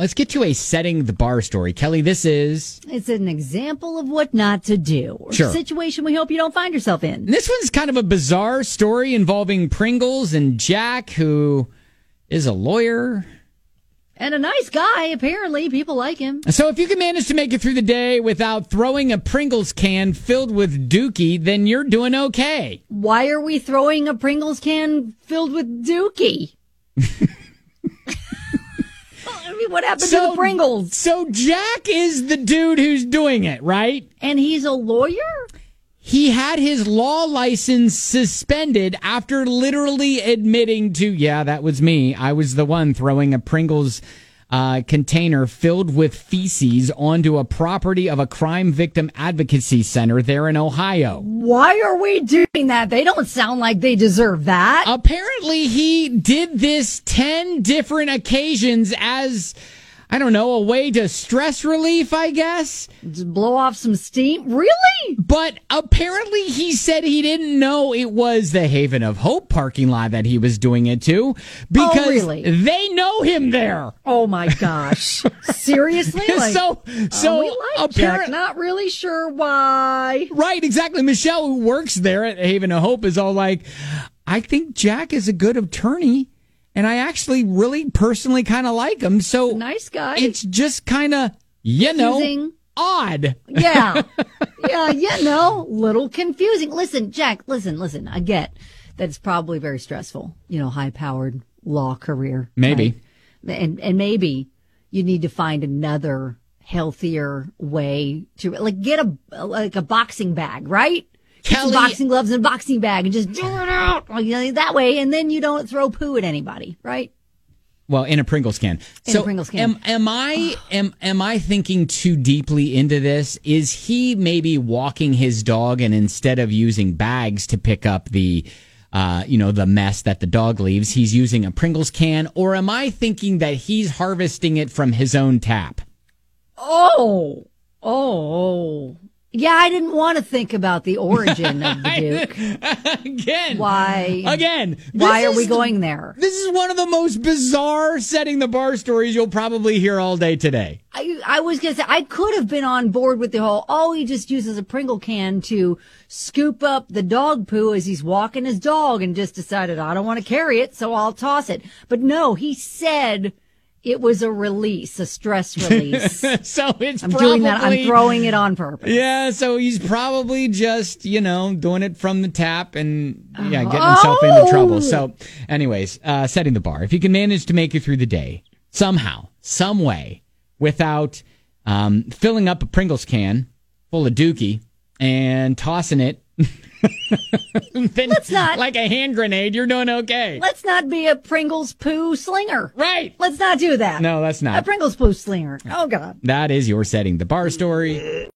let's get to a setting the bar story. Kelly, this is... It's an example of what not to do. Or Sure. a situation we hope you don't find yourself in. This one's kind of a bizarre story involving Pringles and Jack, who is a lawyer. And a nice guy, apparently. People like him. So if you can manage to make it through the day without throwing a Pringles can filled with Dookie, then you're doing okay. Why are we throwing a Pringles can filled with Dookie? I mean, what happened to the Pringles? So Jack is the dude who's doing it, right? And he's a lawyer? He had his law license suspended after literally admitting to, yeah, that was me. I was the one throwing a Pringles container filled with feces onto a property of a crime victim advocacy center there in Ohio. Why are we doing that? They don't sound like they deserve that. Apparently, he did this 10 different occasions as, I don't know, a way to stress relief, I guess. Just blow off some steam? Really? But apparently he said he didn't know it was the Haven of Hope parking lot that he was doing it to because really? They know him there. Oh my gosh. Seriously? Like, so we like Jack. Not really sure why. Right, exactly. Michelle, who works there at Haven of Hope, is all like, I think Jack is a good attorney. And I actually really personally kind of like him. So nice guy. It's just kind of, odd. Yeah. Yeah, little confusing. Listen, Jack, listen. I get that it's probably very stressful, high-powered law career. Maybe. Right? And maybe you need to find another healthier way to, get a boxing bag, right? Kelly, some boxing gloves and a boxing bag and just do it out that way, and then you don't throw poo at anybody, right? Well, in a Pringles can. A Pringles can. Am I thinking too deeply into this? Is he maybe walking his dog and instead of using bags to pick up the the mess that the dog leaves, he's using a Pringles can? Or am I thinking that he's harvesting it from his own tap? Oh. Yeah, I didn't want to think about the origin of the Duke. Again. Why? Again. Why are we going there? This is one of the most bizarre setting the bar stories you'll probably hear all day today. I was going to say, I could have been on board with the whole, he just uses a Pringle can to scoop up the dog poo as he's walking his dog and just decided, I don't want to carry it, so I'll toss it. But no, he said it was a stress release. So it's doing that. I'm throwing it on purpose. Yeah, so he's probably just, doing it from the tap and getting himself into trouble. So anyways, setting the bar. If you can manage to make it through the day somehow, some way, without filling up a Pringles can full of Dookie and tossing it then let's not, like a hand grenade, you're doing okay. Let's not be a Pringles poo slinger. Right. Let's not do that. No, that's not. A Pringles poo slinger. Oh, God. That is your setting the bar story.